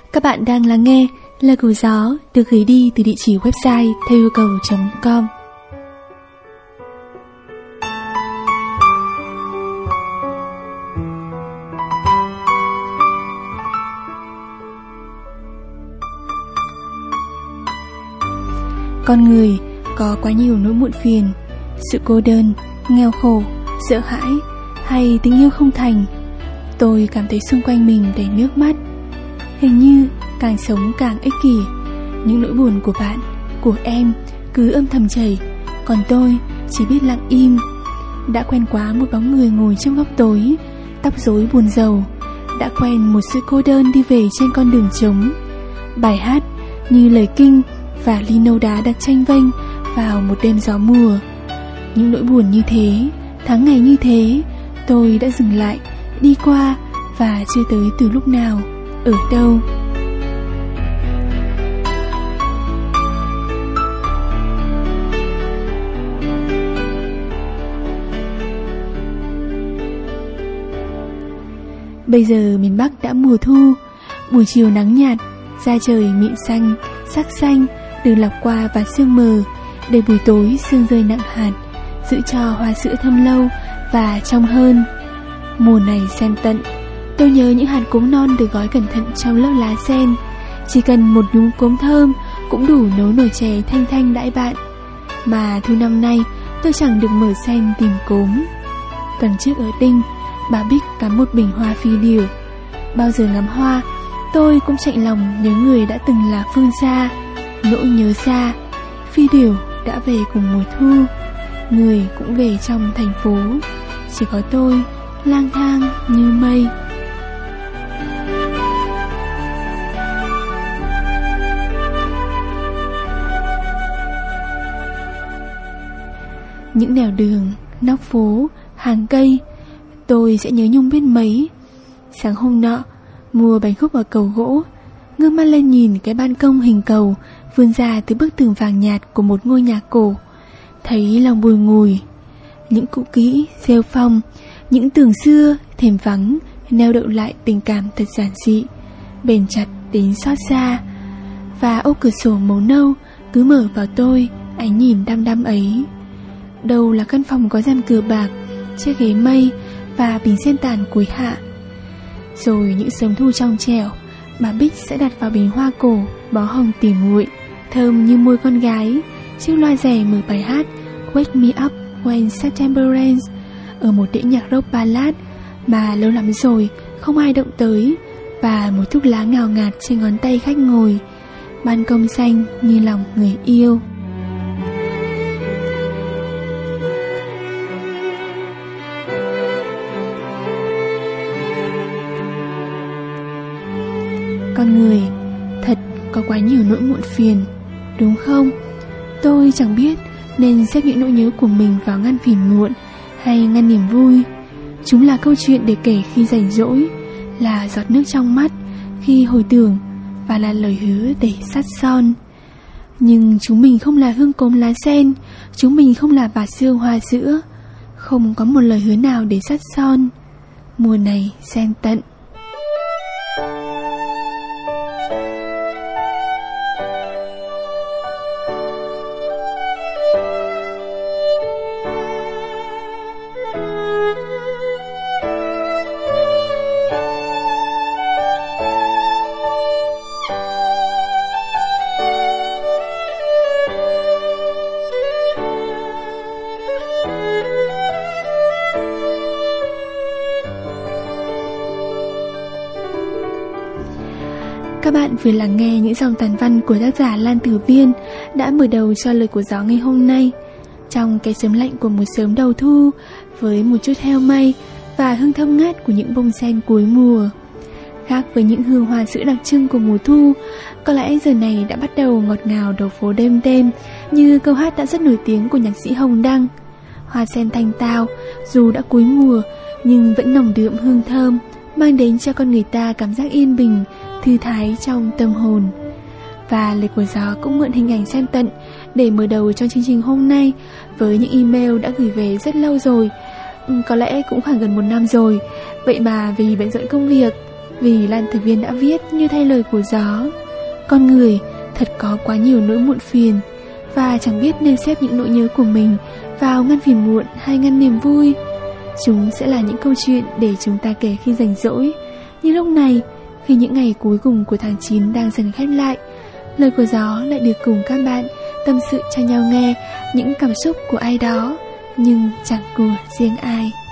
Các bạn đang lắng nghe Lời Của Gió được gửi đi từ địa chỉ website theo yêu cầu.com. Con người có quá nhiều nỗi muộn phiền, sự cô đơn, nghèo khổ, sợ hãi hay tình yêu không thành. Tôi cảm thấy xung quanh mình đầy nước mắt. Hình như càng sống càng ích kỷ. Những nỗi buồn của bạn, của em cứ âm thầm chảy, còn tôi chỉ biết lặng im. Đã quen quá một bóng người ngồi trong góc tối, tóc rối buồn rầu. Đã quen một sự cô đơn đi về trên con đường trống. Bài hát như lời kinh và ly nâu đá đặt tranh vênh vào một đêm gió mùa. Những nỗi buồn như thế, tháng ngày như thế, tôi đã dừng lại, đi qua và chưa tới từ lúc nào, ở đâu. Bây giờ miền Bắc đã mùa thu, buổi chiều nắng nhạt, da trời mịn xanh, sắc xanh, đường lọc qua và sương mờ, để buổi tối sương rơi nặng hạt, giữ cho hoa sữa thơm lâu và trong hơn. Mùa này sen tận, tôi nhớ những hạt cốm non được gói cẩn thận trong lớp lá sen. Chỉ cần một nhúm cốm thơm cũng đủ nấu nồi chè thanh thanh đãi bạn. Mà thu năm nay tôi chẳng được mở sen tìm cốm. Tuần trước ở Đinh, bà Bích cắm một bình hoa phi điểu. Bao giờ ngắm hoa, tôi cũng chạnh lòng nhớ người đã từng là phương xa. Nỗi nhớ xa, phi điểu đã về cùng mùa thu, người cũng về trong thành phố. Chỉ có tôi lang thang như mây. Những nẻo đường, nóc phố, hàng cây, tôi sẽ nhớ nhung biết mấy. Sáng hôm nọ, mua bánh khúc ở cầu gỗ, ngước mắt lên nhìn cái ban công hình cầu vươn ra từ bức tường vàng nhạt của một ngôi nhà cổ, thấy lòng bùi ngùi. Những cũ kỹ, rêu phong, những tường xưa, thềm vắng neo đậu lại tình cảm thật giản dị, bền chặt đến xót xa. Và ô cửa sổ màu nâu cứ mở vào tôi ánh nhìn đăm đăm ấy. Đâu là căn phòng có rèm cửa bạc, chiếc ghế mây và bình sen tàn cuối hạ. Rồi những sớm thu trong trẻo, bà Bích sẽ đặt vào bình hoa cổ bó hồng tỉ nguội, thơm như môi con gái. Chiếc loa rè mở bài hát Wake Me Up When September Rains ở một đĩa nhạc rock ballad mà lâu lắm rồi không ai động tới, và một thuốc lá ngào ngạt trên ngón tay khách ngồi. Ban công xanh như lòng người yêu. Con người thật có quá nhiều nỗi muộn phiền, đúng không? Tôi chẳng biết nên xếp những nỗi nhớ của mình vào ngăn phiền muộn hay ngăn niềm vui. Chúng là câu chuyện để kể khi rảnh rỗi, là giọt nước trong mắt khi hồi tưởng, và là lời hứa để sắt son. Nhưng chúng mình không là hương cốm lá sen, chúng mình không là bạt xương hoa sữa. Không có một lời hứa nào để sắt son. Mùa này sen tận. Các bạn vừa lắng nghe những dòng tản văn của tác giả Lan Tử Viên đã mở đầu cho Lời Của Gió ngày hôm nay. Trong cái sớm lạnh của một sớm đầu thu, với một chút heo mây và hương thơm ngát của những bông sen cuối mùa. Khác với những hương hoa sữa đặc trưng của mùa thu, có lẽ giờ này đã bắt đầu ngọt ngào đầu phố đêm đêm, như câu hát đã rất nổi tiếng của nhạc sĩ Hồng Đăng. Hoa sen thanh tao, dù đã cuối mùa, nhưng vẫn nồng đượm hương thơm, mang đến cho con người ta cảm giác yên bình, thư thái trong tâm hồn. Và Lời Của Gió cũng mượn hình ảnh sen tận để mở đầu cho chương trình hôm nay với những email đã gửi về rất lâu rồi, có lẽ cũng khoảng gần 1 năm rồi. Vậy mà vì bận rộn công việc Vì Lan Tử Viên đã viết như thay lời của gió: con người thật có quá nhiều nỗi muộn phiền, và chẳng biết nên xếp những nỗi nhớ của mình vào ngăn phiền muộn hay ngăn niềm vui. Chúng sẽ là những câu chuyện để chúng ta kể khi rảnh rỗi. Như lúc này, khi những ngày cuối cùng của tháng 9 đang dần khép lại, lời của gió lại được cùng các bạn tâm sự cho nhau nghe những cảm xúc của ai đó, nhưng chẳng của riêng ai.